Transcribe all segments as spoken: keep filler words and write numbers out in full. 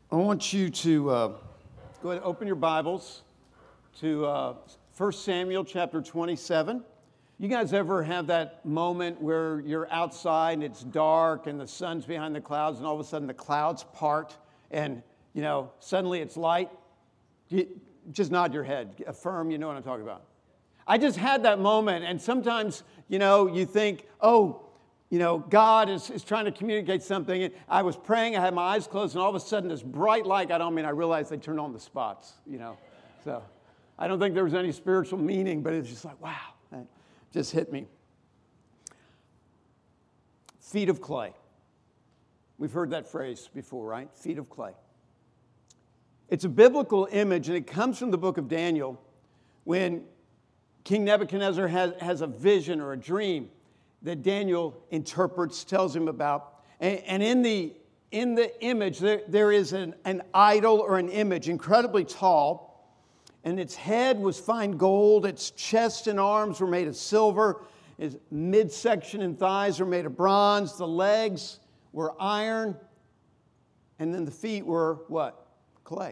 I want you to uh, go ahead and open your Bibles to uh, First Samuel chapter twenty-seven. You guys ever have that moment where you're outside and it's dark and the sun's behind the clouds and all of a sudden the clouds part and, you know, suddenly it's light? You, just nod your head. Affirm, you know what I'm talking about. I just had that moment, and sometimes, you know, you think, oh, you know, God is, is trying to communicate something. And I was praying, I had my eyes closed, and all of a sudden this bright light got on me, and I realized they turned on the spots, you know. So I don't think there was any spiritual meaning, but it's just like, wow, that just hit me. Feet of clay. We've heard that phrase before, right? Feet of clay. It's a biblical image, and it comes from the book of Daniel when King Nebuchadnezzar has, has a vision or a dream that Daniel interprets, tells him about. And, and in the in the image, there, there is an, an idol or an image, incredibly tall, and its head was fine gold, its chest and arms were made of silver, its midsection and thighs were made of bronze, the legs were iron, and then the feet were what? Clay.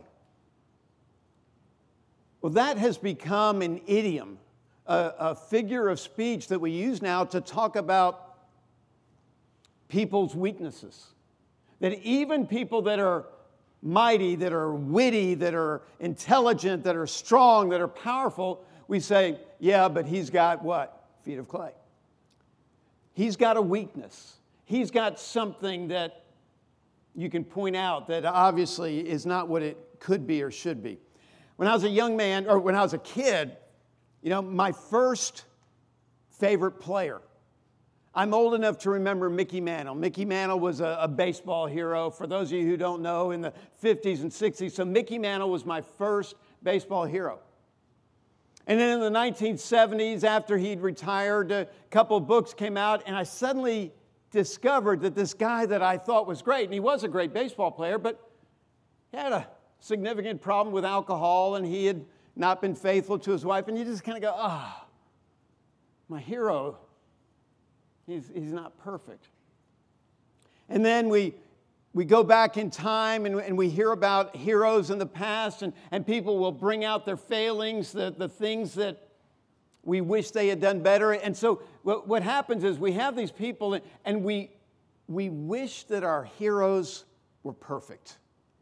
Well, that has become an idiom, a, a figure of speech that we use now to talk about people's weaknesses. That even people that are mighty, that are witty, that are intelligent, that are strong, that are powerful, we say, yeah, but he's got what? Feet of clay. He's got a weakness. He's got something that you can point out that obviously is not what it could be or should be. When I was a young man, or when I was a kid, you know, my first favorite player, I'm old enough to remember Mickey Mantle. Mickey Mantle was a, a baseball hero, for those of you who don't know, in the fifties and sixties. So Mickey Mantle was my first baseball hero. And then in the nineteen seventies, after he'd retired, a couple of books came out, and I suddenly discovered that this guy that I thought was great, and he was a great baseball player, but he had a significant problem with alcohol, and he had not been faithful to his wife, and you just kind of go, ah, oh, my hero, he's, he's not perfect. And then we we go back in time, and, and we hear about heroes in the past, and, and people will bring out their failings, the, the things that we wish they had done better. And so what, what happens is we have these people, and we we wish that our heroes were perfect.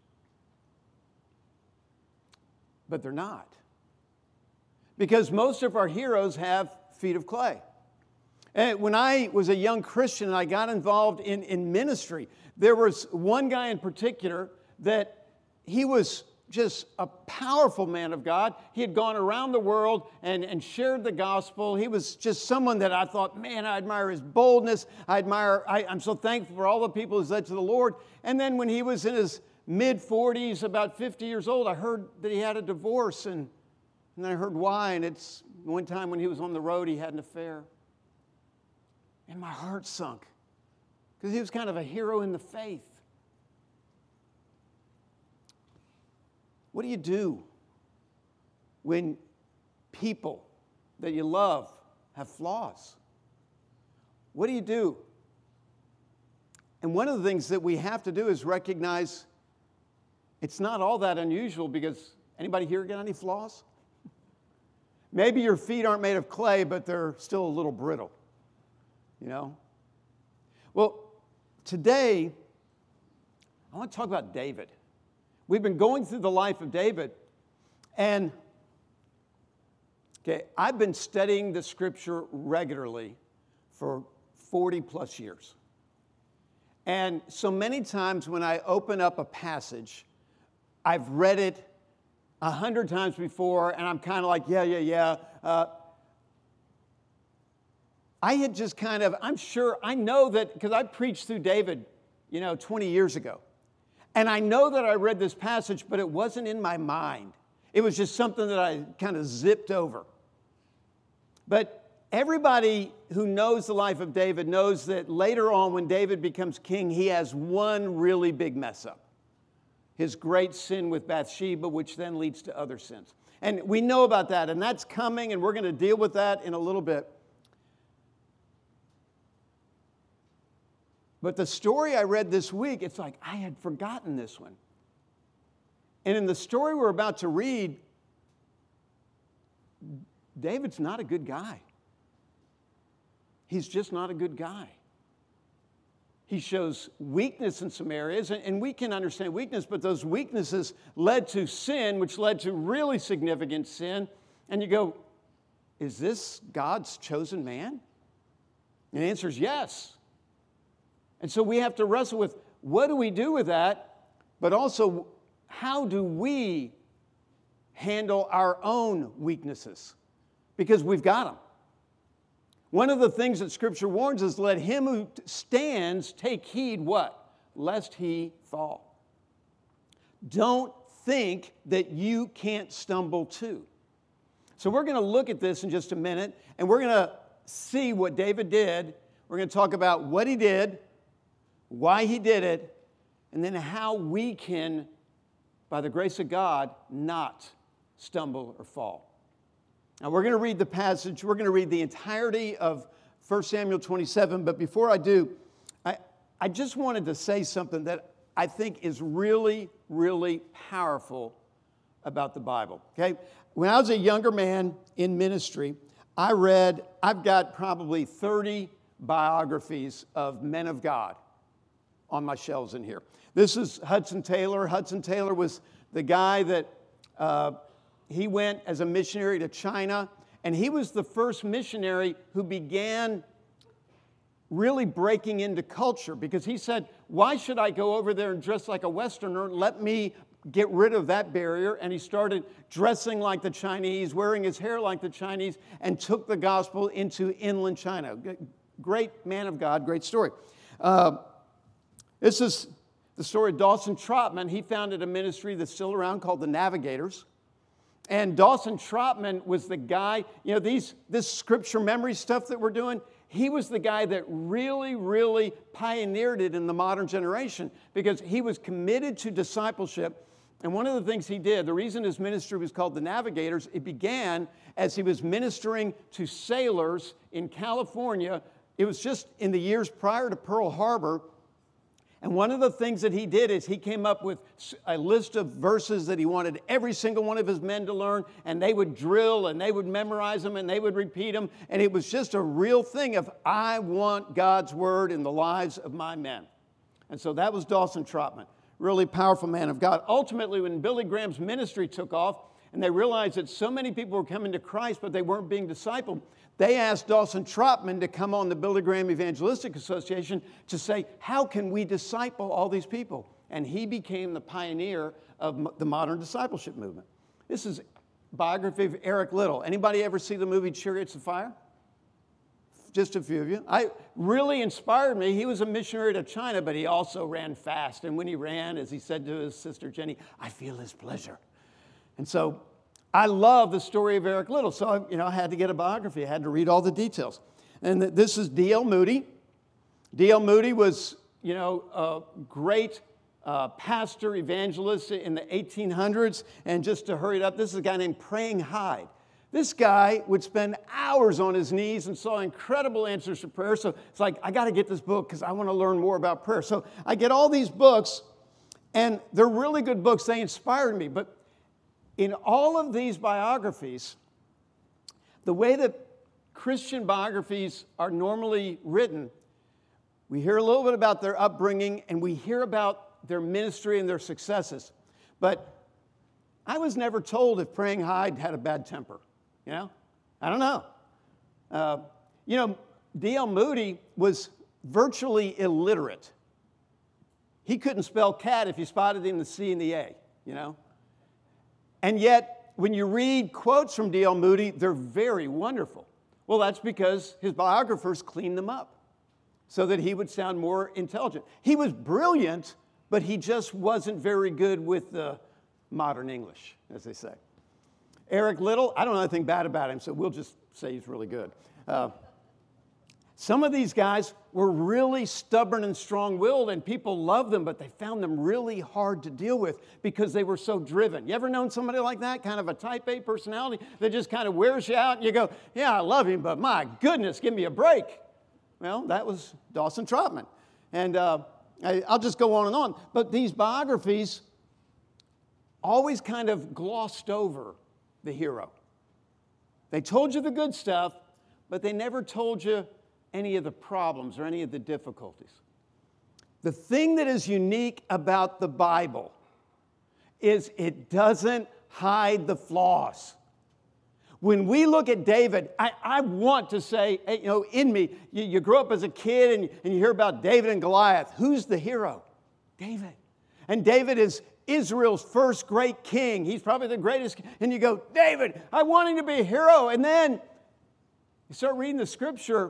But they're not. Because most of our heroes have feet of clay. And when I was a young Christian and I got involved in, in ministry, there was one guy in particular that he was just a powerful man of God. He had gone around the world and, and shared the gospel. He was just someone that I thought, man, I admire his boldness. I admire, I, I'm so thankful for all the people who's led to the Lord. And then when he was in his mid-forties, about fifty years old, I heard that he had a divorce, and, and then I heard why, and it's one time when he was on the road, he had an affair. And my heart sunk, because he was kind of a hero in the faith. What do you do when people that you love have flaws? What do you do? And one of the things that we have to do is recognize it's not all that unusual, because anybody here got any flaws? Maybe your feet aren't made of clay, but they're still a little brittle, you know? Well, today, I want to talk about David. We've been going through the life of David, and okay, I've been studying the scripture regularly for forty plus years. And so many times when I open up a passage, I've read it a hundred times before, and I'm kind of like, yeah, yeah, yeah. Uh, I had just kind of, I'm sure, I know that, because I preached through David, you know, twenty years ago. And I know that I read this passage, but it wasn't in my mind. It was just something that I kind of zipped over. But everybody who knows the life of David knows that later on, when David becomes king, he has one really big mess up. His great sin with Bathsheba, which then leads to other sins. And we know about that, and that's coming, and we're going to deal with that in a little bit. But the story I read this week, it's like I had forgotten this one. And in the story we're about to read, David's not a good guy. He's just not a good guy. He shows weakness in some areas, and we can understand weakness, but those weaknesses led to sin, which led to really significant sin. And you go, is this God's chosen man? And the answer is yes. And so we have to wrestle with, what do we do with that? But also, how do we handle our own weaknesses? Because we've got them. One of the things that Scripture warns is, let him who stands take heed what? Lest he fall. Don't think that you can't stumble too. So we're going to look at this in just a minute, and we're going to see what David did. We're going to talk about what he did, why he did it, and then how we can, by the grace of God, not stumble or fall. Now, we're going to read the passage. We're going to read the entirety of First Samuel twenty-seven. But before I do, I, I just wanted to say something that I think is really, really powerful about the Bible. Okay? When I was a younger man in ministry, I read, I've got probably thirty biographies of men of God on my shelves in here. This is Hudson Taylor. Hudson Taylor was the guy that... Uh, He went as a missionary to China, and he was the first missionary who began really breaking into culture, because he said, why should I go over there and dress like a Westerner? Let me get rid of that barrier. And he started dressing like the Chinese, wearing his hair like the Chinese, and took the gospel into inland China. Great man of God, great story. Uh, this is the story of Dawson Trotman. He founded a ministry that's still around called the Navigators. And Dawson Trotman was the guy, you know, these this scripture memory stuff that we're doing, he was the guy that really, really pioneered it in the modern generation, because he was committed to discipleship. And one of the things he did, the reason his ministry was called the Navigators, it began as he was ministering to sailors in California. It was just in the years prior to Pearl Harbor. And one of the things that he did is he came up with a list of verses that he wanted every single one of his men to learn, and they would drill, and they would memorize them, and they would repeat them. And it was just a real thing of, I want God's word in the lives of my men. And so that was Dawson Trotman, really powerful man of God. Ultimately, when Billy Graham's ministry took off, and they realized that so many people were coming to Christ, but they weren't being discipled, they asked Dawson Trotman to come on the Billy Graham Evangelistic Association to say, how can we disciple all these people? And he became the pioneer of the modern discipleship movement. This is a biography of Eric Liddell. Anybody ever see the movie Chariots of Fire? Just a few of you. I really inspired me. He was a missionary to China, but he also ran fast. And when he ran, as he said to his sister Jenny, I feel his pleasure. And so I love the story of Eric Liddell, so I, you know, I had to get a biography. I had to read all the details. And this is D L Moody. D L Moody was, you know, a great uh, pastor, evangelist in the eighteen hundreds. And just to hurry it up, this is a guy named Praying Hyde. This guy would spend hours on his knees and saw incredible answers to prayer. So it's like, I got to get this book because I want to learn more about prayer. So I get all these books, and they're really good books. They inspired me. But in all of these biographies, the way that Christian biographies are normally written, we hear a little bit about their upbringing, and we hear about their ministry and their successes. But I was never told if Praying Hyde had a bad temper. You know? I don't know. Uh, you know, D L Moody was virtually illiterate. He couldn't spell cat if you spotted him the C and the A, you know? And yet, when you read quotes from D L Moody, they're very wonderful. Well, that's because his biographers cleaned them up so that he would sound more intelligent. He was brilliant, but he just wasn't very good with the modern English, as they say. Eric Liddell, I don't know anything bad about him, so we'll just say he's really good. Uh, some of these guys were really stubborn and strong-willed, and people loved them, but they found them really hard to deal with because they were so driven. You ever known somebody like that, kind of a type A personality that just kind of wears you out, and you go, yeah, I love him, but my goodness, give me a break. Well, that was Dawson Trotman. And uh, I, I'll just go on and on. But these biographies always kind of glossed over the hero. They told you the good stuff, but they never told you any of the problems or any of the difficulties. The thing that is unique about the Bible is it doesn't hide the flaws. When we look at David, I, I want to say, you know, in me, you, you grow up as a kid and, and you hear about David and Goliath. Who's the hero? David. And David is Israel's first great king. He's probably the greatest. And you go, David, I want him to be a hero. And then you start reading the scripture,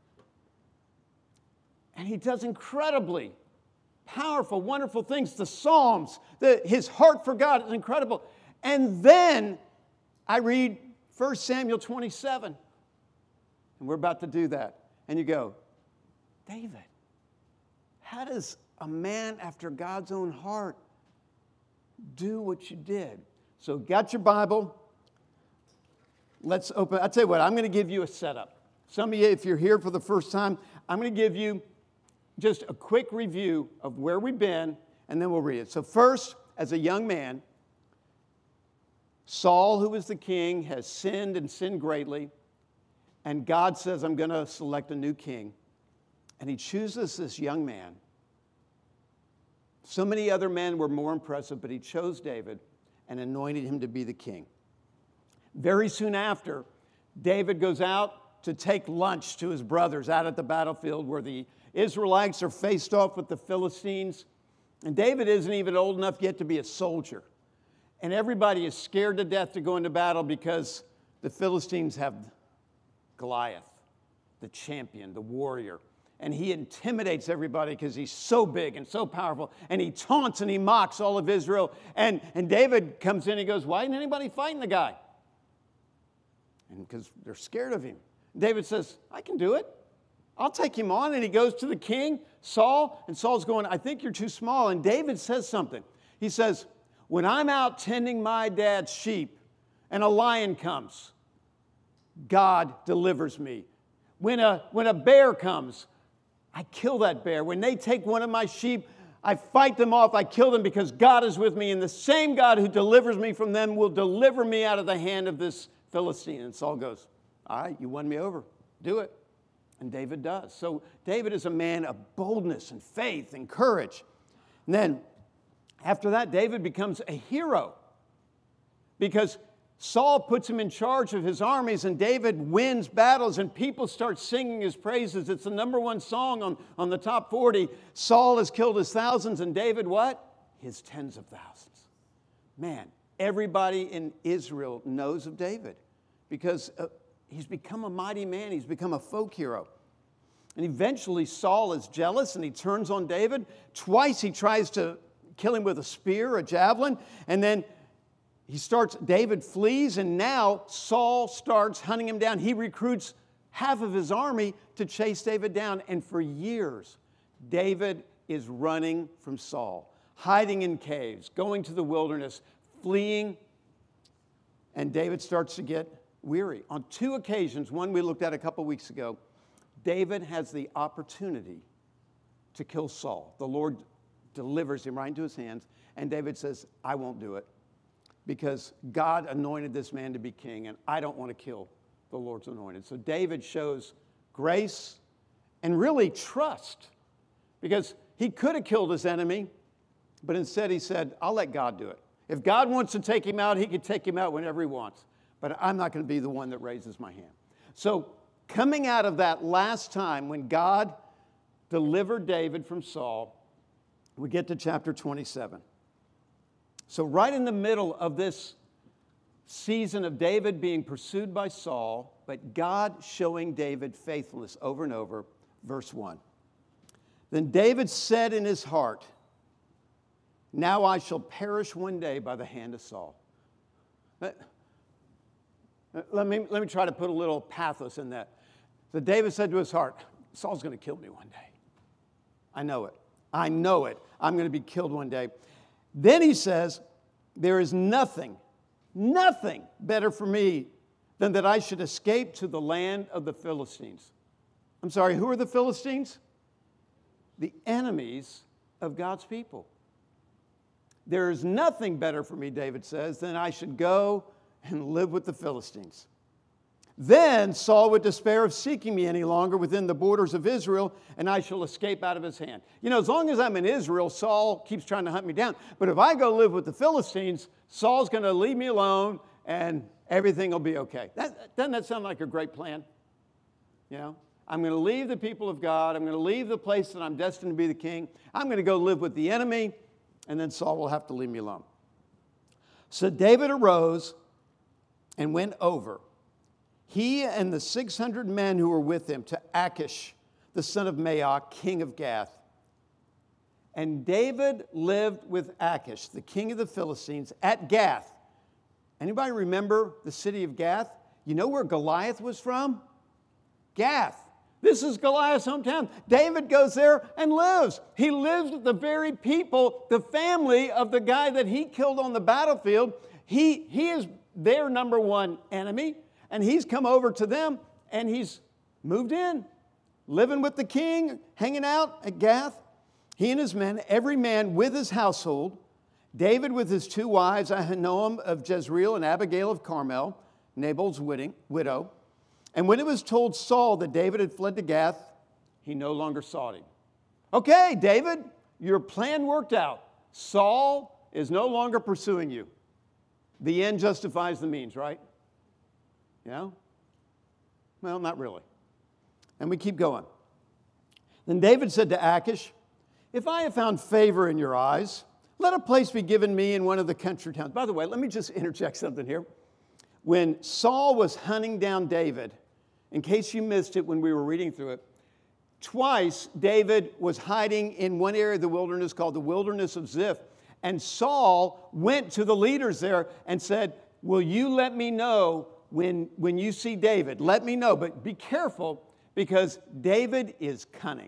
and he does incredibly powerful, wonderful things. The Psalms, the, his heart for God is incredible. And then I read First Samuel twenty-seven, and we're about to do that. And you go, David, how does a man after God's own heart do what you did? So got your Bible. Let's open. I'll tell you what, I'm going to give you a setup. Some of you, if you're here for the first time, I'm going to give you just a quick review of where we've been, and then we'll read it. So first, as a young man, Saul, who was the king, has sinned and sinned greatly, and God says, I'm going to select a new king. And he chooses this young man. So many other men were more impressive, but he chose David and anointed him to be the king. Very soon after, David goes out to take lunch to his brothers out at the battlefield where the Israelites are faced off with the Philistines. And David isn't even old enough yet to be a soldier. And everybody is scared to death to go into battle because the Philistines have Goliath, the champion, the warrior. And he intimidates everybody because he's so big and so powerful. And he taunts and he mocks all of Israel. And, and David comes in and he goes, why isn't anybody fighting the guy? And because they're scared of him. David says, I can do it. I'll take him on. And he goes to the king, Saul. And Saul's going, I think you're too small. And David says something. He says, when I'm out tending my dad's sheep and a lion comes, God delivers me. When a, when a bear comes, I kill that bear. When they take one of my sheep, I fight them off. I kill them because God is with me. And the same God who delivers me from them will deliver me out of the hand of this Philistine. And Saul goes, all right, you won me over. Do it. And David does. So David is a man of boldness and faith and courage. And then after that, David becomes a hero because Saul puts him in charge of his armies and David wins battles and people start singing his praises. It's the number one song on, on the top forty. Saul has killed his thousands and David what? His tens of thousands. Man, everybody in Israel knows of David because uh, he's become a mighty man. He's become a folk hero. And eventually Saul is jealous and he turns on David. Twice he tries to kill him with a spear, a javelin, and then he starts, David flees, and now Saul starts hunting him down. He recruits half of his army to chase David down, and for years, David is running from Saul, hiding in caves, going to the wilderness, fleeing, and David starts to get weary. On two occasions, one we looked at a couple weeks ago, David has the opportunity to kill Saul. The Lord delivers him right into his hands. And David says, I won't do it because God anointed this man to be king and I don't want to kill the Lord's anointed. So David shows grace and really trust because he could have killed his enemy, but instead he said, I'll let God do it. If God wants to take him out, he could take him out whenever he wants, but I'm not going to be the one that raises my hand. So coming out of that last time when God delivered David from Saul, we get to chapter twenty-seven. So right in the middle of this season of David being pursued by Saul, but God showing David faithfulness over and over, verse one. Then David said in his heart, now I shall perish one day by the hand of Saul. Let me, let me try to put a little pathos in that. So David said to his heart, Saul's going to kill me one day. I know it. I know it. I'm going to be killed one day. Then he says, there is nothing, nothing better for me than that I should escape to the land of the Philistines. I'm sorry, who are the Philistines? The enemies of God's people. There is nothing better for me, David says, than I should go and live with the Philistines. Then Saul would despair of seeking me any longer within the borders of Israel, and I shall escape out of his hand. You know, as long as I'm in Israel, Saul keeps trying to hunt me down. But if I go live with the Philistines, Saul's going to leave me alone, and everything will be okay. That, doesn't that sound like a great plan? You know, I'm going to leave the people of God. I'm going to leave the place that I'm destined to be the king. I'm going to go live with the enemy, and then Saul will have to leave me alone. So David arose and went over, he and the six hundred men who were with him, to Achish, the son of Maoch, king of Gath. And David lived with Achish, the king of the Philistines, at Gath. Anybody remember the city of Gath? You know where Goliath was from? Gath. This is Goliath's hometown. David goes there and lives. He lives with the very people, the family of the guy that he killed on the battlefield. He, he is their number one enemy, and he's come over to them, and he's moved in, living with the king, hanging out at Gath. He and his men, every man with his household, David with his two wives, Ahinoam of Jezreel and Abigail of Carmel, Nabal's widow. And when it was told Saul that David had fled to Gath, he no longer sought him. Okay, David, your plan worked out. Saul is no longer pursuing you. The end justifies the means, right? Yeah? Well, not really. And we keep going. Then David said to Achish, if I have found favor in your eyes, let a place be given me in one of the country towns. By the way, let me just interject something here. When Saul was hunting down David, in case you missed it when we were reading through it, twice David was hiding in one area of the wilderness called the wilderness of Ziph. And Saul went to the leaders there and said, will you let me know when, when you see David? Let me know, but be careful because David is cunning.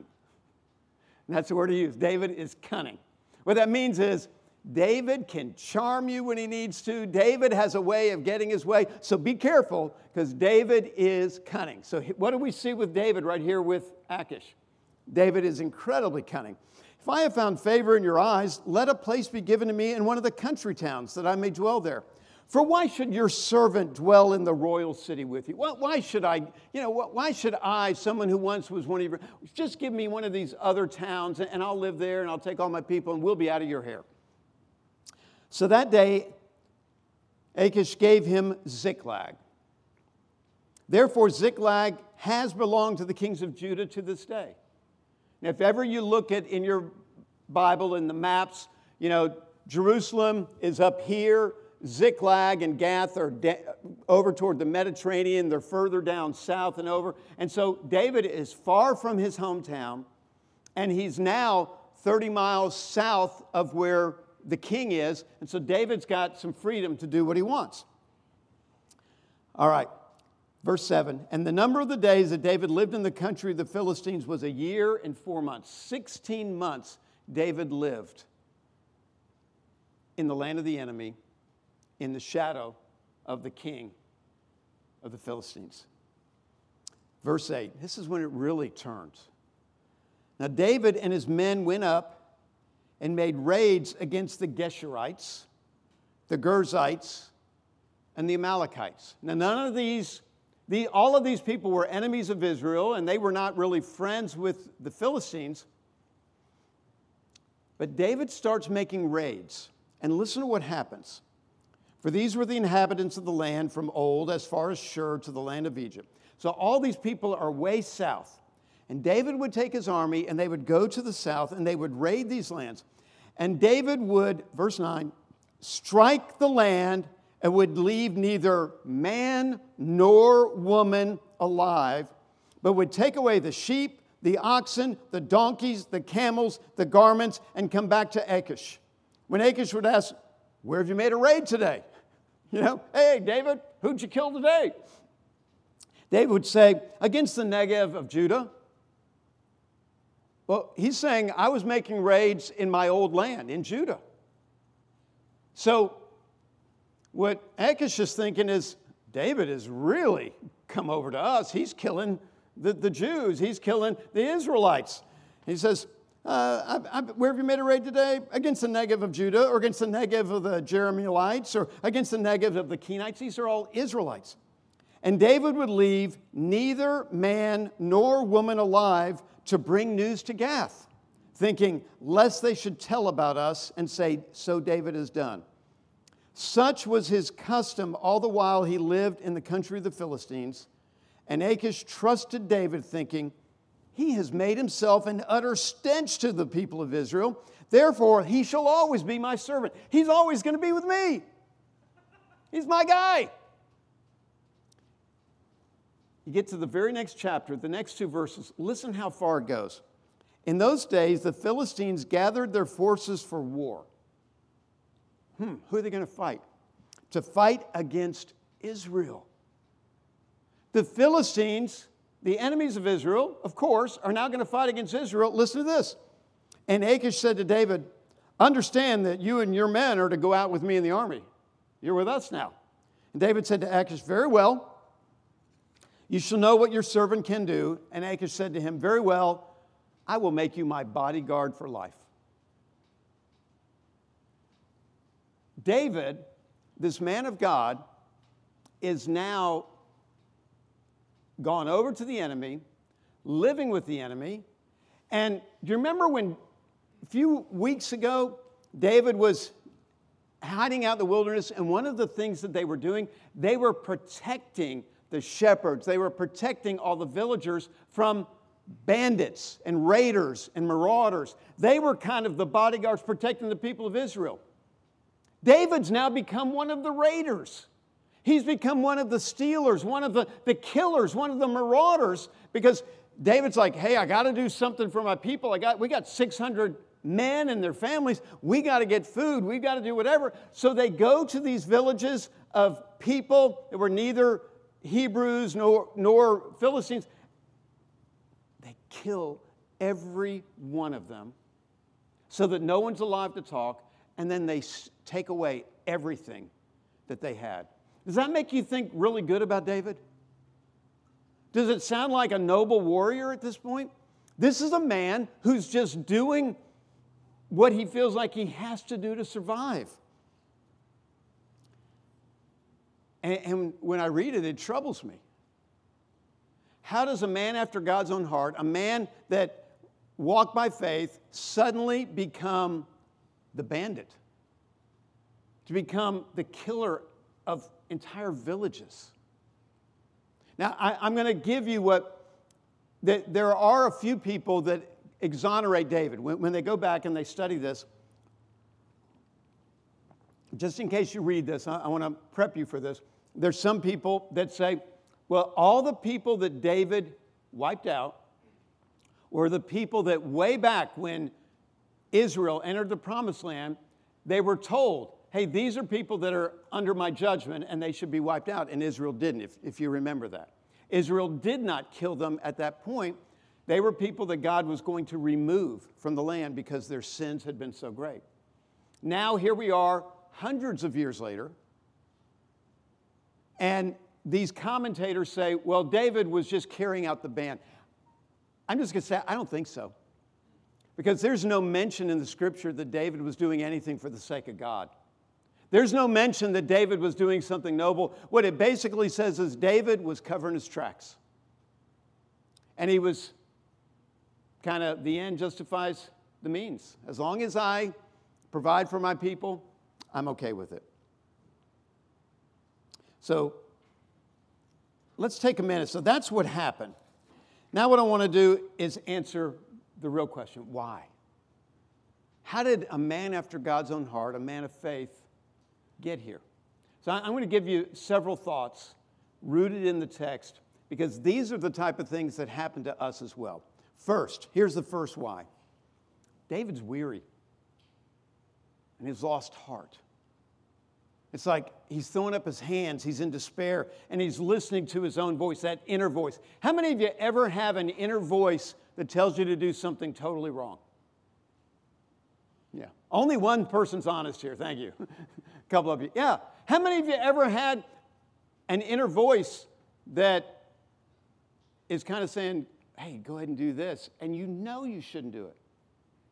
And that's the word he used. David is cunning. What that means is David can charm you when he needs to. David has a way of getting his way. So be careful because David is cunning. So what do we see with David right here with Achish? David is incredibly cunning. If I have found favor in your eyes, let a place be given to me in one of the country towns that I may dwell there. For why should your servant dwell in the royal city with you? Why should I, you know, why should I, someone who once was one of your, just give me one of these other towns and I'll live there and I'll take all my people and we'll be out of your hair. So that day, Achish gave him Ziklag. Therefore, Ziklag has belonged to the kings of Judah to this day. Now, if ever you look at in your Bible, in the maps, you know, Jerusalem is up here. Ziklag and Gath are de- over toward the Mediterranean. They're further down south and over. And so David is far from his hometown, and he's now thirty miles south of where the king is. And so David's got some freedom to do what he wants. All right, verse seven. And the number of the days that David lived in the country of the Philistines was a year and four months. Sixteen months David lived in the land of the enemy, in the shadow of the king of the Philistines. Verse eight, this is when it really turns. Now David and his men went up and made raids against the Geshurites, the Girzites, and the Amalekites. Now none of these, the, all of these people were enemies of Israel, and they were not really friends with the Philistines. But David starts making raids, and listen to what happens. For these were the inhabitants of the land from old, as far as Shur to the land of Egypt. So all these people are way south. And David would take his army, and they would go to the south, and they would raid these lands. And David would, verse nine, strike the land and would leave neither man nor woman alive, but would take away the sheep, the oxen, the donkeys, the camels, the garments, and come back to Achish. When Achish would ask, where have you made a raid today? You know, hey, David, who'd you kill today? David would say, against the Negev of Judah. Well, he's saying, I was making raids in my old land, in Judah. So what Achish is thinking is, David has really come over to us. He's killing the, the Jews. He's killing the Israelites. He says, Uh, I, I, where have you made a raid today? Against the Negev of Judah, or against the Negev of the Jerahmeelites, or against the Negev of the Kenites. These are all Israelites. And David would leave neither man nor woman alive to bring news to Gath, thinking, lest they should tell about us and say, so David has done. Such was his custom all the while he lived in the country of the Philistines. And Achish trusted David, thinking, he has made himself an utter stench to the people of Israel. Therefore, he shall always be my servant. He's always going to be with me. He's my guy. You get to the very next chapter, the next two verses. Listen how far it goes. In those days, the Philistines gathered their forces for war. Hmm, who are they going to fight? To fight against Israel. The Philistines, the enemies of Israel, of course, are now going to fight against Israel. Listen to this. And Achish said to David, understand that you and your men are to go out with me in the army. You're with us now. And David said to Achish, very well. You shall know what your servant can do. And Achish said to him, very well, I will make you my bodyguard for life. David, this man of God, is now gone over to the enemy, living with the enemy. And do you remember when a few weeks ago, David was hiding out in the wilderness, and one of the things that they were doing, they were protecting the shepherds. They were protecting all the villagers from bandits and raiders and marauders. They were kind of the bodyguards protecting the people of Israel. David's now become one of the raiders. He's become one of the stealers, one of the, the killers, one of the marauders, because David's like, hey, I got to do something for my people. I got, we got six hundred men and their families. We got to get food. We got to do whatever. So they go to these villages of people that were neither Hebrews nor, nor Philistines. They kill every one of them so that no one's alive to talk, and then they take away everything that they had. Does that make you think really good about David? Does it sound like a noble warrior at this point? This is a man who's just doing what he feels like he has to do to survive. And, and when I read it, it troubles me. How does a man after God's own heart, a man that walked by faith, suddenly become the bandit? To become the killer of entire villages? Now, I, I'm going to give you what, that there are a few people that exonerate David. When, when they go back and they study this, just in case you read this, I, I want to prep you for this. There's some people that say, well, all the people that David wiped out were the people that way back when Israel entered the promised land, they were told, hey, these are people that are under my judgment and they should be wiped out. And Israel didn't, if, if you remember that. Israel did not kill them at that point. They were people that God was going to remove from the land because their sins had been so great. Now here we are, hundreds of years later, and these commentators say, well, David was just carrying out the ban. I'm just going to say, I don't think so. Because there's no mention in the scripture that David was doing anything for the sake of God. There's no mention that David was doing something noble. What it basically says is David was covering his tracks. And he was kind of, the end justifies the means. As long as I provide for my people, I'm okay with it. So let's take a minute. So that's what happened. Now what I want to do is answer the real question, why? How did a man after God's own heart, a man of faith, get here? So I'm going to give you several thoughts rooted in the text, because these are the type of things that happen to us as well. First, here's the first why. David's weary, and he's lost heart. It's like he's throwing up his hands, he's in despair, and he's listening to his own voice, that inner voice. How many of you ever have an inner voice that tells you to do something totally wrong? Yeah. Only one person's honest here. Thank you. A couple of you. Yeah. How many of you ever had an inner voice that is kind of saying, hey, go ahead and do this, and you know you shouldn't do it?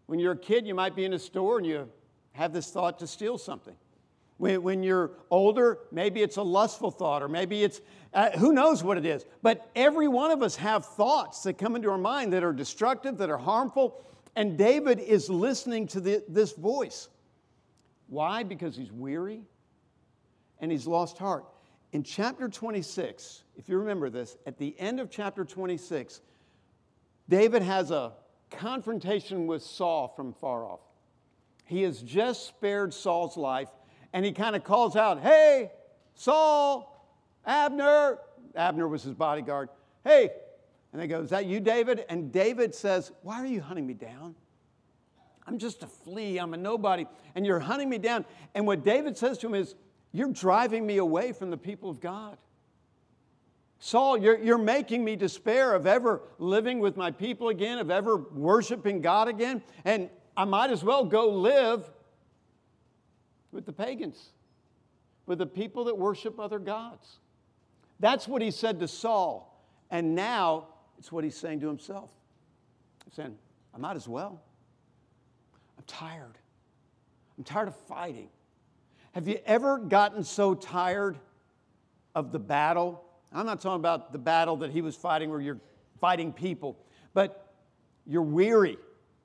When you're a kid, you might be in a store and you have this thought to steal something. When, when you're older, maybe it's a lustful thought, or maybe it's, uh, who knows what it is. But every one of us have thoughts that come into our mind that are destructive, that are harmful. And David is listening to the, this voice. Why? Because he's weary and he's lost heart. In chapter twenty-six, if you remember this, at the end of chapter twenty-six, David has a confrontation with Saul from far off. He has just spared Saul's life, and he kind of calls out, "Hey, Saul, Abner." Abner was his bodyguard. "Hey." And they go, "Is that you, David?" And David says, "Why are you hunting me down? I'm just a flea. I'm a nobody. And you're hunting me down." And what David says to him is, "You're driving me away from the people of God. Saul, you're, you're making me despair of ever living with my people again, of ever worshiping God again. And I might as well go live with the pagans, with the people that worship other gods." That's what he said to Saul. And now it's what he's saying to himself. He's saying, I might as well. I'm tired. I'm tired of fighting. Have you ever gotten so tired of the battle? I'm not talking about the battle that he was fighting where you're fighting people, but you're weary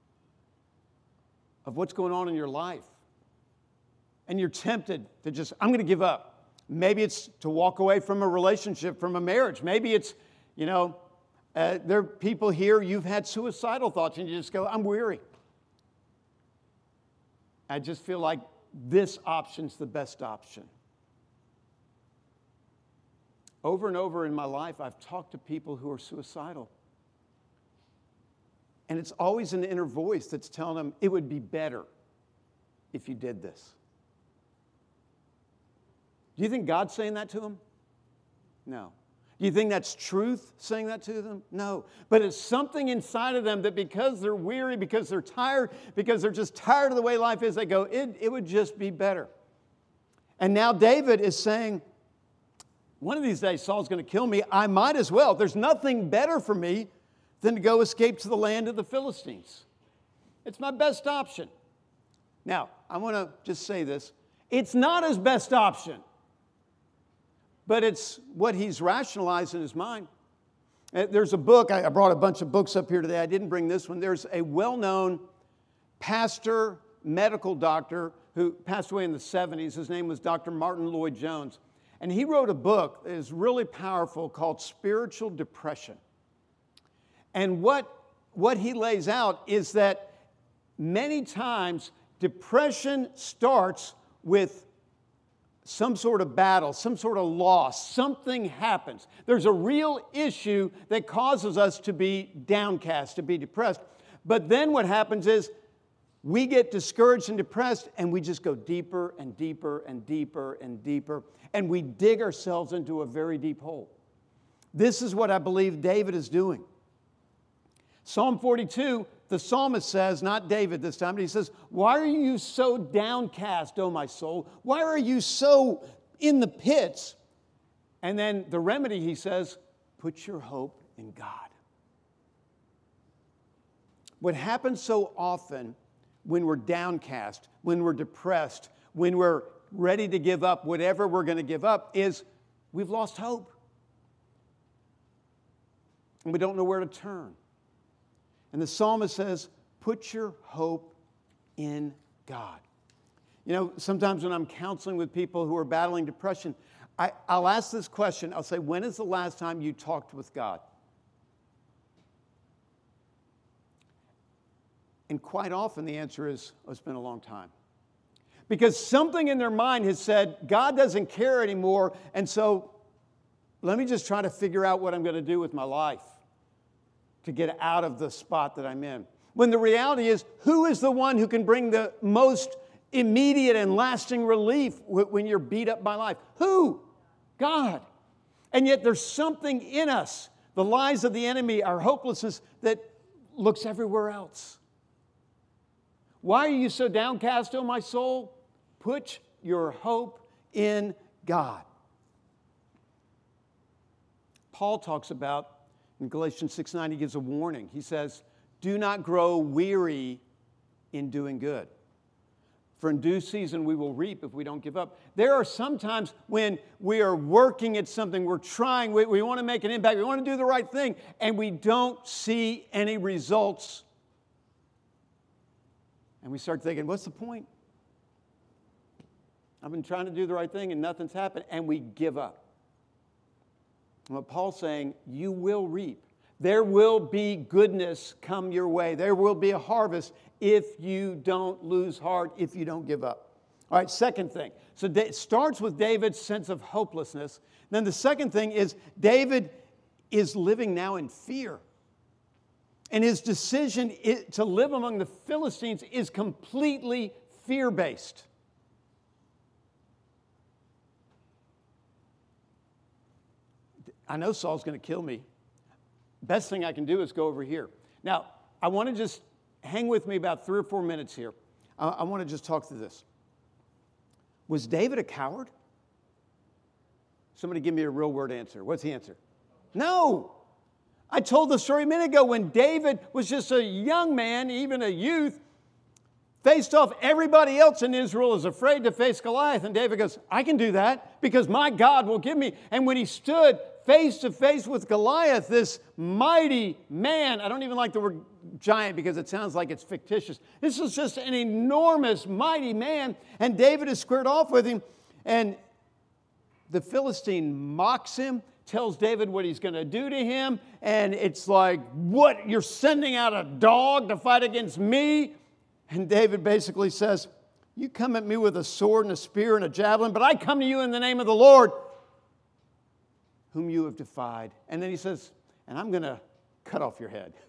of what's going on in your life. And you're tempted to just, I'm going to give up. Maybe it's to walk away from a relationship, from a marriage. Maybe it's, you know, uh, there are people here, you've had suicidal thoughts and you just go, I'm weary. I just feel like this option's the best option. Over and over in my life, I've talked to people who are suicidal. And it's always an inner voice that's telling them, it would be better if you did this. Do you think God's saying that to them? No. Do you think that's truth saying that to them? No. But it's something inside of them that because they're weary, because they're tired, because they're just tired of the way life is, they go, it, it would just be better. And now David is saying, one of these days Saul's going to kill me. I might as well. There's nothing better for me than to go escape to the land of the Philistines. It's my best option. Now, I want to just say this. It's not his best option, but it's what he's rationalized in his mind. There's a book, I brought a bunch of books up here today. I didn't bring this one. There's a well-known pastor, medical doctor who passed away in the seventies. His name was Doctor Martin Lloyd-Jones. And he wrote a book that is really powerful called Spiritual Depression. And what, what he lays out is that many times depression starts with some sort of battle, some sort of loss, something happens. There's a real issue that causes us to be downcast, to be depressed. But then what happens is we get discouraged and depressed, and we just go deeper and deeper and deeper and deeper, and we dig ourselves into a very deep hole. This is what I believe David is doing. Psalm forty-two, the psalmist says, not David this time, but he says, "Why are you so downcast, O my soul? Why are you so in the pits?" And then the remedy, he says, put your hope in God. What happens so often when we're downcast, when we're depressed, when we're ready to give up whatever we're going to give up, is we've lost hope. And we don't know where to turn. And the psalmist says, put your hope in God. You know, sometimes when I'm counseling with people who are battling depression, I, I'll ask this question. I'll say, when is the last time you talked with God? And quite often the answer is, oh, it's been a long time. Because something in their mind has said, God doesn't care anymore, and so let me just try to figure out what I'm going to do with my life to get out of the spot that I'm in. When the reality is, who is the one who can bring the most immediate and lasting relief when you're beat up by life? Who? God. And yet there's something in us, the lies of the enemy, our hopelessness, that looks everywhere else. Why are you so downcast, O my soul? Put your hope in God. Paul talks about, in Galatians six nine, he gives a warning. He says, do not grow weary in doing good. For in due season we will reap if we don't give up. There are some times when we are working at something, we're trying, we, we want to make an impact, we want to do the right thing, and we don't see any results. And we start thinking, what's the point? I've been trying to do the right thing and nothing's happened, and we give up. And what Paul's saying, you will reap. There will be goodness come your way. There will be a harvest if you don't lose heart, if you don't give up. All right, second thing. So it starts with David's sense of hopelessness. Then the second thing is David is living now in fear. And his decision to live among the Philistines is completely fear-based. I know Saul's going to kill me. Best thing I can do is go over here. Now, I want to just hang with me about three or four minutes here. I, I want to just talk through this. Was David a coward? Somebody give me a real word answer. What's the answer? No. I told the story a minute ago when David was just a young man, even a youth, faced off everybody else in Israel is afraid to face Goliath. And David goes, I can do that because my God will give me. And when he stood face to face with Goliath, this mighty man, I don't even like the word giant because it sounds like it's fictitious. This is just an enormous, mighty man. And David is squared off with him. And the Philistine mocks him, tells David what he's going to do to him. And it's like, what? You're sending out a dog to fight against me? And David basically says, you come at me with a sword and a spear and a javelin, but I come to you in the name of the Lord, whom you have defied. And then he says, and I'm going to cut off your head.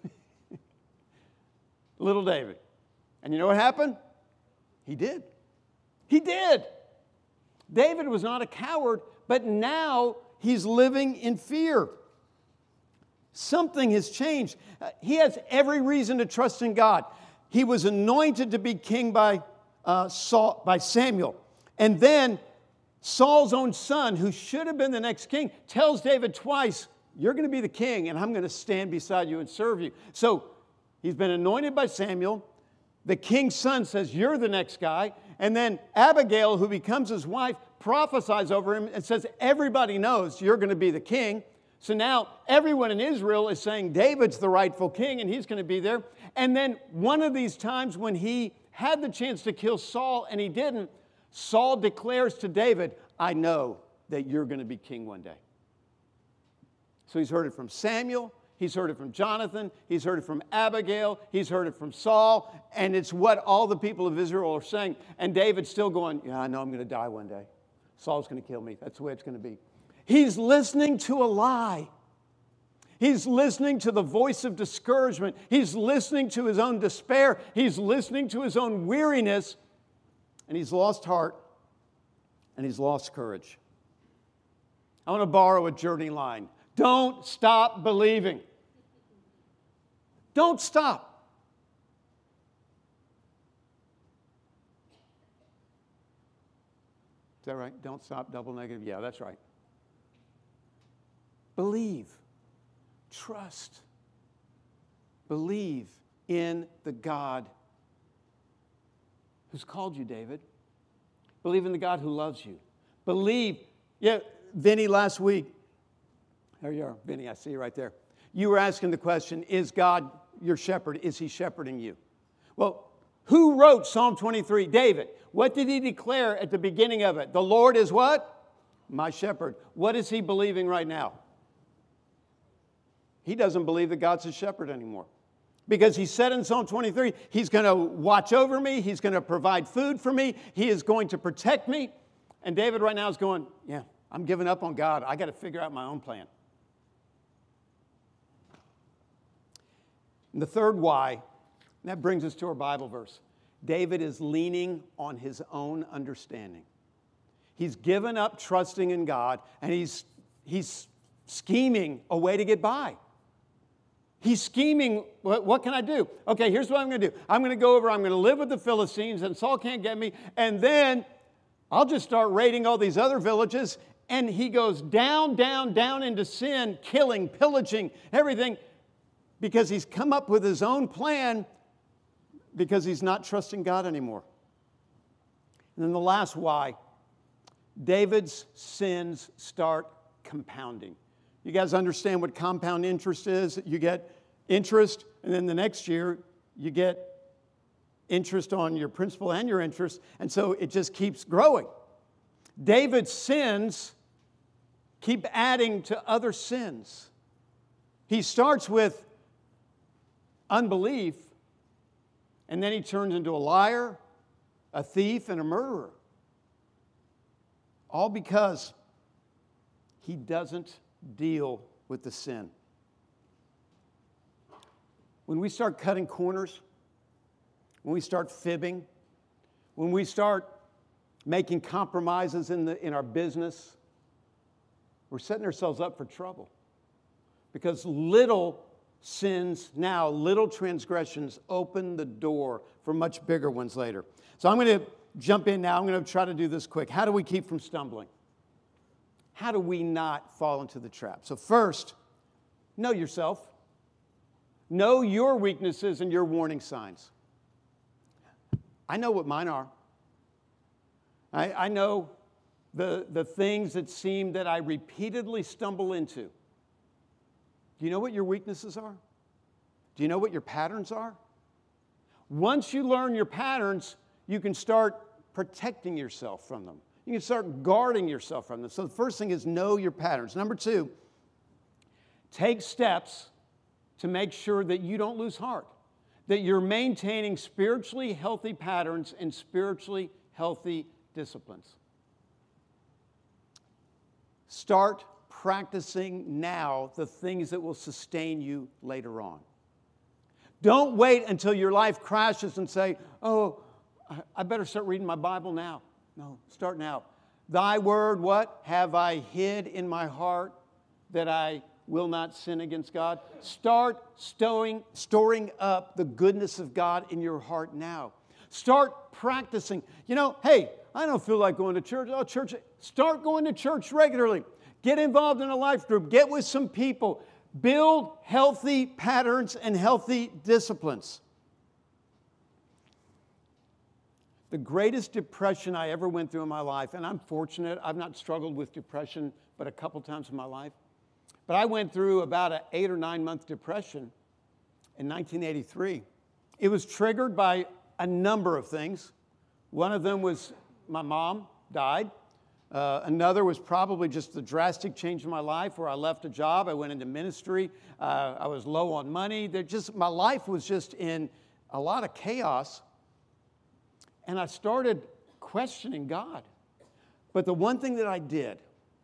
Little David. And you know what happened? He did. He did. David was not a coward, but now he's living in fear. Something has changed. Uh, he has every reason to trust in God. He was anointed to be king by, uh, Saul, by Samuel. And then Saul's own son, who should have been the next king, tells David twice, you're going to be the king, and I'm going to stand beside you and serve you. So he's been anointed by Samuel. The king's son says, you're the next guy. And then Abigail, who becomes his wife, prophesies over him and says, everybody knows you're going to be the king. So now everyone in Israel is saying David's the rightful king and he's going to be there. And then one of these times when he had the chance to kill Saul and he didn't, Saul declares to David, I know that you're going to be king one day. So he's heard it from Samuel, he's heard it from Jonathan, he's heard it from Abigail, he's heard it from Saul, and it's what all the people of Israel are saying. And David's still going, yeah, I know I'm going to die one day. Saul's going to kill me. That's the way it's going to be. He's listening to a lie. He's listening to the voice of discouragement. He's listening to his own despair. He's listening to his own weariness. And he's lost heart. And he's lost courage. I want to borrow a Journey line. Don't stop believing. Don't stop. Is that right? Don't stop, double negative. Yeah, that's right. Believe. Trust. Believe in the God who's called you, David. Believe in the God who loves you. Believe. Yeah, Vinny, last week, there you are, Vinny, I see you right there. You were asking the question, is God your shepherd? Is he shepherding you? Well, who wrote Psalm twenty-three? David. What did he declare at the beginning of it? The Lord is what? My shepherd. What is he believing right now? He doesn't believe that God's his shepherd anymore. Because he said in Psalm twenty-three, he's going to watch over me. He's going to provide food for me. He is going to protect me. And David right now is going, yeah, I'm giving up on God. I got to figure out my own plan. And the third why, and that brings us to our Bible verse. David is leaning on his own understanding. He's given up trusting in God, and he's, he's scheming a way to get by. He's scheming, what, what can I do? Okay, here's what I'm going to do. I'm going to go over, I'm going to live with the Philistines, and Saul can't get me, and then I'll just start raiding all these other villages, and he goes down, down, down into sin, killing, pillaging, everything, because he's come up with his own plan Because he's not trusting God anymore. And then the last why, David's sins start compounding. You guys understand what compound interest is? You get interest, and then the next year you get interest on your principal and your interest, and so it just keeps growing. David's sins keep adding to other sins. He starts with unbelief, and then he turns into a liar, a thief, and a murderer. All because he doesn't deal with the sin. When we start cutting corners, when we start fibbing, when we start making compromises in, the, in our business, we're setting ourselves up for trouble. Because little sins now, little transgressions open the door for much bigger ones later. So I'm going to jump in now. I'm going to try to do this quick. How do we keep from stumbling? How do we not fall into the trap? So first, know yourself. Know your weaknesses and your warning signs. I know what mine are. I, I know the, the things that seem that I repeatedly stumble into. Do you know what your weaknesses are? Do you know what your patterns are? Once you learn your patterns, you can start protecting yourself from them. You can start guarding yourself from them. So the first thing is know your patterns. Number two, take steps to make sure that you don't lose heart, that you're maintaining spiritually healthy patterns and spiritually healthy disciplines. Start practicing now the things that will sustain you later on. Don't wait until your life crashes and say, oh, I better start reading my Bible now. No, start now. Thy word, what? Have I hid in my heart that I will not sin against God? Start storing, storing up the goodness of God in your heart now. Start practicing. You know, hey, I don't feel like going to church. Oh, church. Start going to church regularly. Get involved in a life group. Get with some people. Build healthy patterns and healthy disciplines. The greatest depression I ever went through in my life, and I'm fortunate, I've not struggled with depression but a couple times in my life, but I went through about an eight or nine month depression in nineteen eighty-three. It was triggered by a number of things. One of them was my mom died. Uh, another was probably just the drastic change in my life where I left a job. I went into ministry. Uh, I was low on money. There just my life was just in a lot of chaos. And I started questioning God. But the one thing that I did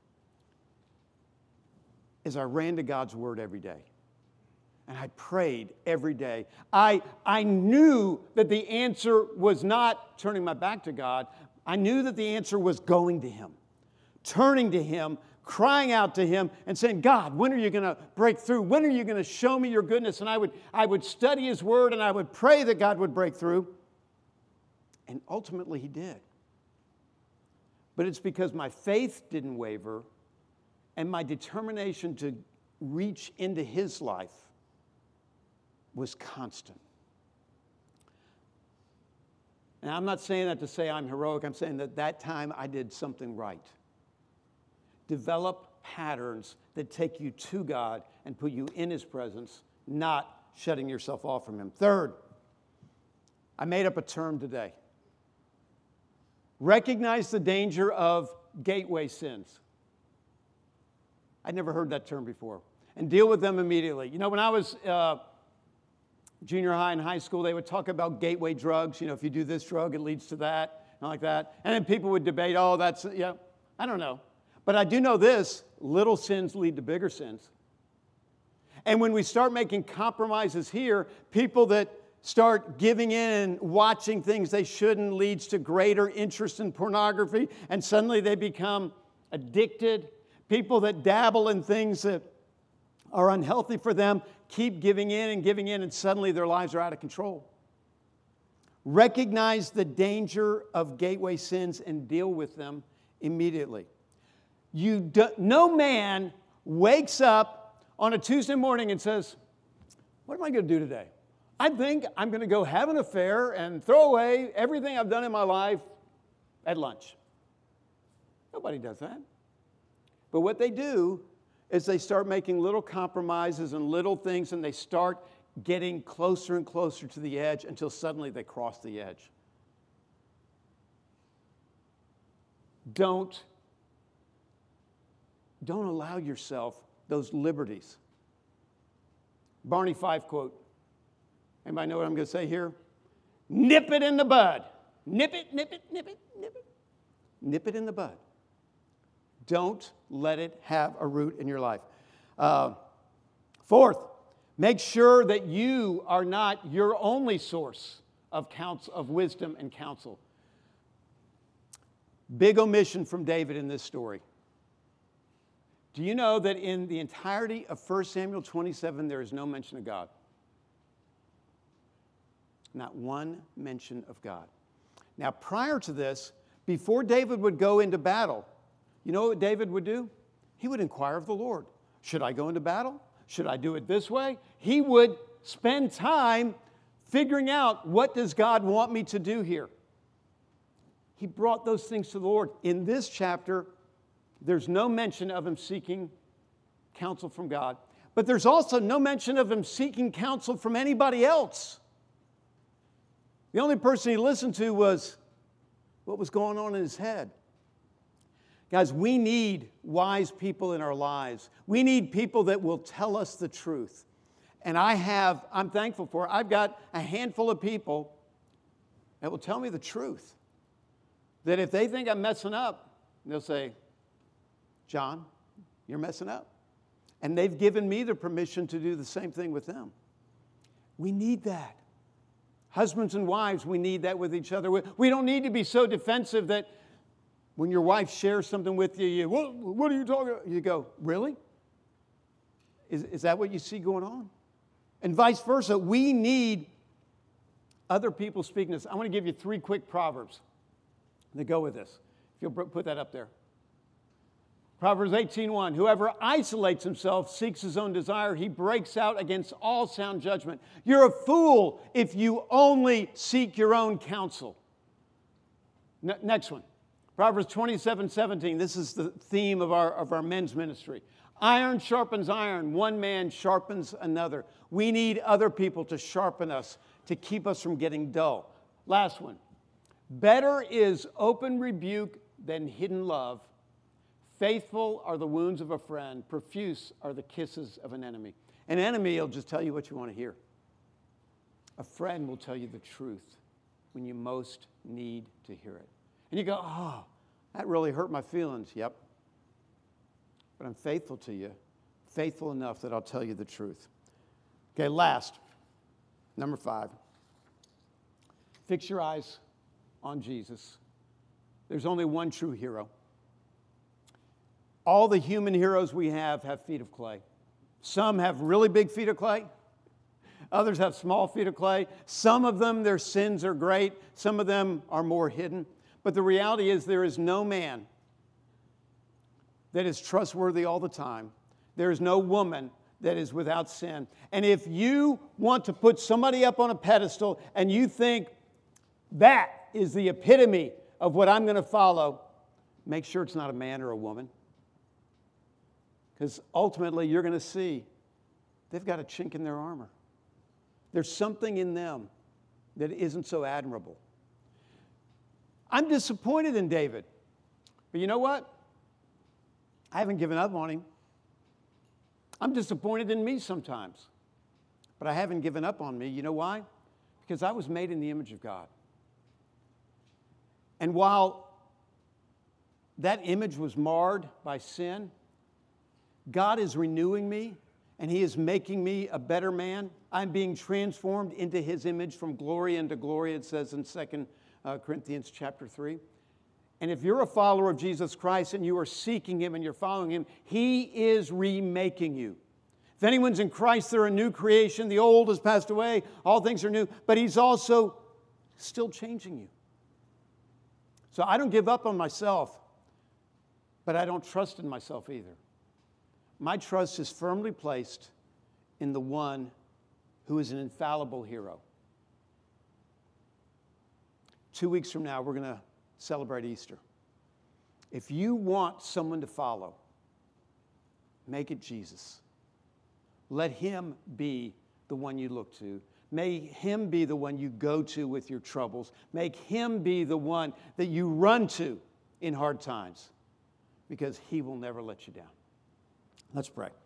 is I ran to God's word every day. And I prayed every day. I, I knew that the answer was not turning my back to God. I knew that the answer was going to Him, turning to Him, crying out to Him, and saying, God, when are you going to break through? When are you going to show me your goodness? And I would, I would study His word, and I would pray that God would break through. And ultimately, He did. But it's because my faith didn't waver, and my determination to reach into His life was constant. And I'm not saying that to say I'm heroic. I'm saying that that time I did something right. Develop patterns that take you to God and put you in His presence, not shutting yourself off from Him. Third, I made up a term today. Recognize the danger of gateway sins. I'd never heard that term before. And deal with them immediately. You know, when I was uh, junior high and high school, they would talk about gateway drugs. You know, if you do this drug, it leads to that, and like that. And then people would debate, oh, that's, yeah, I don't know. But I do know this, little sins lead to bigger sins. And when we start making compromises here, people that start giving in and watching things they shouldn't leads to greater interest in pornography, and suddenly they become addicted. People that dabble in things that are unhealthy for them keep giving in and giving in, and suddenly their lives are out of control. Recognize the danger of gateway sins and deal with them immediately. You do, no man wakes up on a Tuesday morning and says, what am I going to do today? I think I'm going to go have an affair and throw away everything I've done in my life at lunch. Nobody does that. But what they do is they start making little compromises and little things, and they start getting closer and closer to the edge until suddenly they cross the edge. Don't, don't allow yourself those liberties. Barney Fife quote. Anybody know what I'm going to say here? Nip it in the bud. Nip it, nip it, nip it, nip it. Nip it in the bud. Don't let it have a root in your life. Uh, fourth, make sure that you are not your only source of counsel, of wisdom and counsel. Big omission from David in this story. Do you know that in the entirety of First Samuel twenty-seven, there is no mention of God? Not one mention of God. Now, prior to this, before David would go into battle, you know what David would do? He would inquire of the Lord. Should I go into battle? Should I do it this way? He would spend time figuring out, what does God want me to do here? He brought those things to the Lord. In this chapter, there's no mention of him seeking counsel from God, but there's also no mention of him seeking counsel from anybody else. The only person he listened to was what was going on in his head. Guys, we need wise people in our lives. We need people that will tell us the truth. And I have, I'm thankful for, I've got a handful of people that will tell me the truth. That if they think I'm messing up, they'll say, John, you're messing up. And they've given me the permission to do the same thing with them. We need that. Husbands and wives, we need that with each other. We don't need to be so defensive that when your wife shares something with you, you what, what are you talking about? You go, really? Is, is that what you see going on? And vice versa, we need other people speaking to us. I want to give you three quick proverbs that go with this. If you'll put that up there. Proverbs eighteen one, whoever isolates himself seeks his own desire. He breaks out against all sound judgment. You're a fool if you only seek your own counsel. N- next one. Proverbs twenty-seven seventeen. This is the theme of our, of our men's ministry. Iron sharpens iron. One man sharpens another. We need other people to sharpen us, to keep us from getting dull. Last one. Better is open rebuke than hidden love. Faithful are the wounds of a friend. Profuse are the kisses of an enemy. An enemy will just tell you what you want to hear. A friend will tell you the truth when you most need to hear it. And you go, oh, that really hurt my feelings. Yep. But I'm faithful to you. Faithful enough that I'll tell you the truth. Okay, last. Number five. Fix your eyes on Jesus. There's only one true hero. All the human heroes we have have feet of clay. Some have really big feet of clay. Others have small feet of clay. Some of them, their sins are great. Some of them are more hidden. But the reality is there is no man that is trustworthy all the time. There is no woman that is without sin. And if you want to put somebody up on a pedestal and you think that is the epitome of what I'm going to follow, make sure it's not a man or a woman. Because ultimately you're going to see they've got a chink in their armor. There's something in them that isn't so admirable. I'm disappointed in David. But you know what? I haven't given up on him. I'm disappointed in me sometimes. But I haven't given up on me. You know why? Because I was made in the image of God. And while that image was marred by sin, God is renewing me, and He is making me a better man. I'm being transformed into His image from glory into glory, it says in Second Corinthians chapter three. And if you're a follower of Jesus Christ and you are seeking Him and you're following Him, He is remaking you. If anyone's in Christ, they're a new creation. The old has passed away. All things are new. But He's also still changing you. So I don't give up on myself, but I don't trust in myself either. My trust is firmly placed in the one who is an infallible hero. Two weeks from now, we're going to celebrate Easter. If you want someone to follow, make it Jesus. Let him be the one you look to. May him be the one you go to with your troubles. Make him be the one that you run to in hard times, because he will never let you down. Let's pray.